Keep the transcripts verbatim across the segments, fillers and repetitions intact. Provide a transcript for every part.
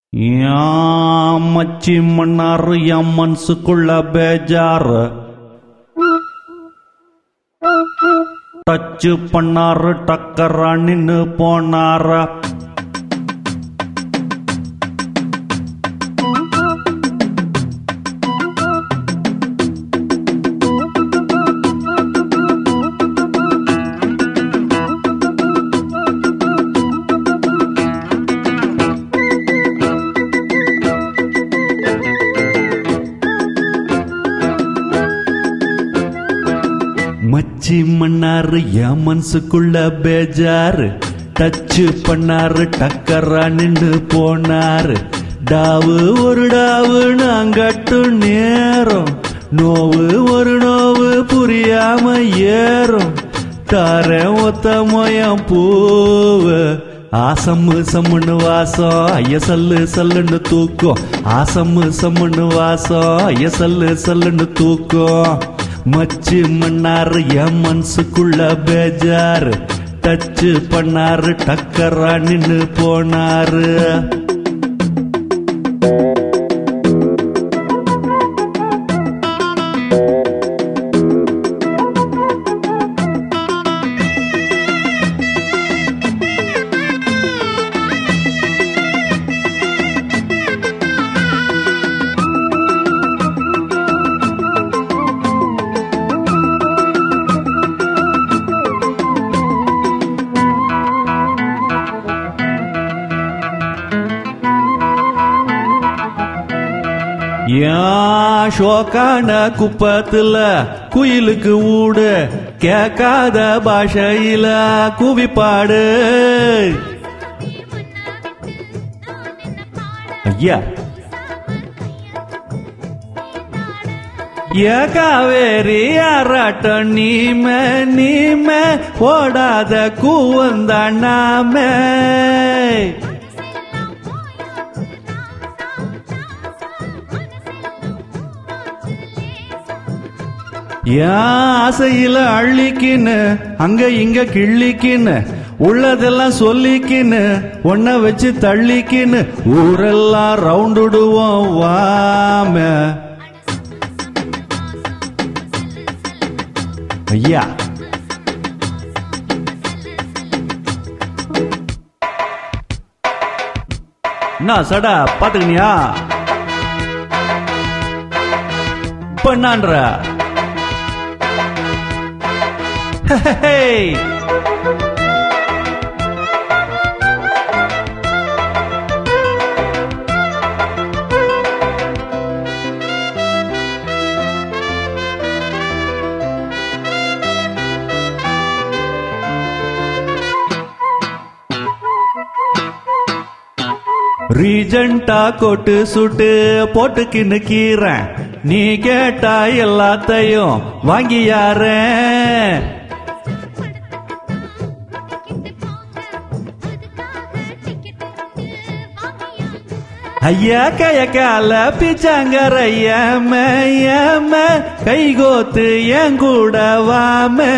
ஏன் மச்சி மன்னாரு என் மனசுக்குள்ள பேஜாரு டச்சு பண்ணாரு டக்கரா நின்னு போனாரா மச்சி மன்னாரு என் மனசுக்குள்ள பேஜாரு டச்சு பண்ணாரு டக்கரா நின்னு போனாரு டாவு ஒரு டாவு நாங்கட்டு நேரம் நோவு ஒரு நோவு புரியாம ஏறும் தாரேன் ஒத்த மொயம் பூவு ஆசம்மு சம்முன்னு வாசம் ஐய சல்லு சல்லுன்னு தூக்கும் ஆசம்மு சம்முன்னு வாசம் ஐய சல்லு சல்லுன்னு தூக்கும் மச்சி மன்னாரு என் மனசுக்குள்ள பேஜாரு டச்சு பண்ணாரு டக்கரா நின்னு போனாரு ஏன் ஷோக்கான குப்பத்துல குயிலுக்கு ஊடு கேட்காத பாஷையில குவிப்பாடு ஐயா ஏ காவேரி ஆராட்டம் நீமே நீமே ஓடாத கூவந்தானாமே ஏன் ஆசையில அள்ளிக்கின்னு அங்க இங்க கிள்ளிக்கின்னு உள்ளதெல்லாம் சொல்லிக்கின்னு ஒன்ன வச்சு தள்ளிக்கின்னு ஊரெல்லாம் ரவுண்டுடுவோம் வாம ஐயா என்ன சடா பாத்துக்கினியா பண்ணான்ற Hey! ரீஜெண்டா கோட்டு சுட்டு போட்டுக்கின்னு கீறேன் நீ கேட்டா எல்லாத்தையும் வாங்கி யாரேன் ஐயா கையக்கால பிச்சாங்கர ஏம ஏம கைகோத்து என் கூட வாமே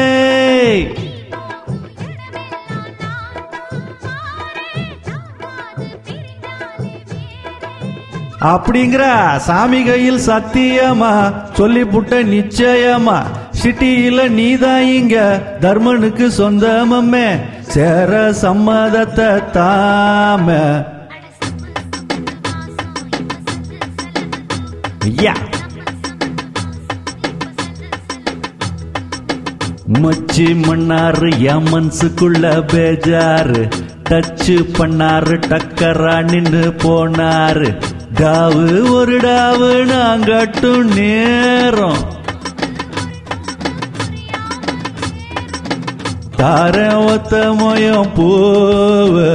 அப்படிங்கிற சாமி கையில் சத்தியமா சொல்லி புட்ட நிச்சயமா சிட்டியில நீதான் இங்க தர்மனுக்கு சொந்தமே சேர சம்மதத்தை தாம ஐயா மச்சி மன்னாரு என் மனசுக்குள்ள பேஜாரு டச்சு பண்ணாரு டக்கரா நின்னு போனாரு டாவு ஒரு டாவு நாங்கட்டு நேரம் தாரேன் ஒத்த மொயம் பூவு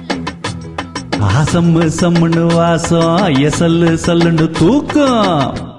ஆசம்மு சம்முன்னு வாசம் ஐய சல்லு சல்லுன்னு தூக்கம்